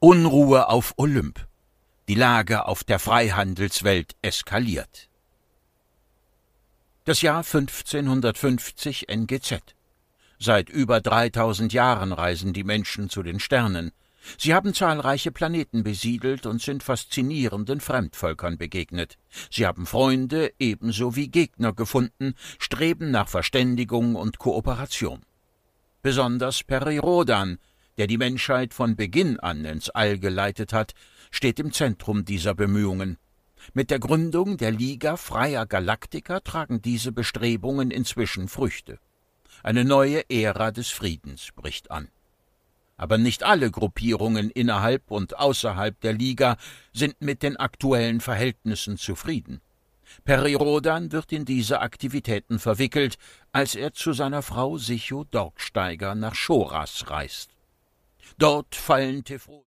Unruhe auf Olymp. Die Lage auf der Freihandelswelt eskaliert. Das Jahr 1550 NGZ. Seit über 3000 Jahren reisen die Menschen zu den Sternen. Sie haben zahlreiche Planeten besiedelt und sind faszinierenden Fremdvölkern begegnet. Sie haben Freunde ebenso wie Gegner gefunden, streben nach Verständigung und Kooperation. Besonders Peri-Rodan, der die Menschheit von Beginn an ins All geleitet hat, steht im Zentrum dieser Bemühungen. Mit der Gründung der Liga Freier Galaktiker tragen diese Bestrebungen inzwischen Früchte. Eine neue Ära des Friedens bricht an. Aber nicht alle Gruppierungen innerhalb und außerhalb der Liga sind mit den aktuellen Verhältnissen zufrieden. Peri-Rodan wird in diese Aktivitäten verwickelt, als er zu seiner Frau Sicho Dorksteiger nach Schoras reist. Dort fallen Tefro